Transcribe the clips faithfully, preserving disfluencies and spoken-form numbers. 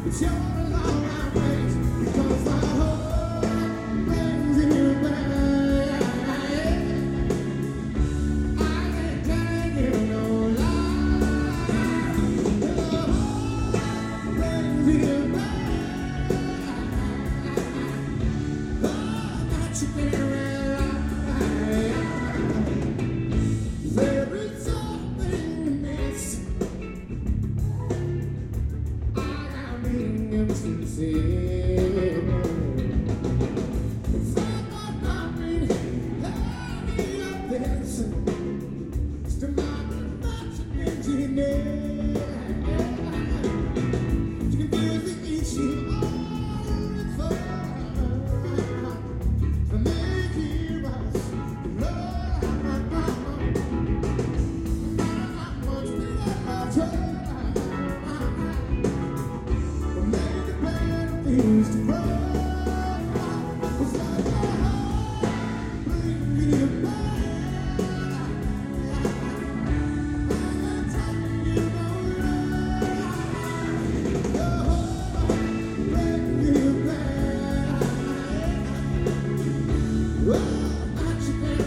It's your long face because I hope things in your bag. I can't tell you no lie. Things in your bag. Oh, that you can realize. There is something missing. Sincere. It's not about me, having a blessing. It's the mind that's an engineer. You can feel the issue all the fun. For making us love. I want to be at my time. Things to grow. It's like a heart bringing you back. I'm telling you no lie. Your heart bringing you back. Oh, but you can't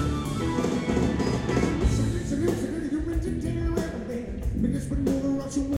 because we know the Russian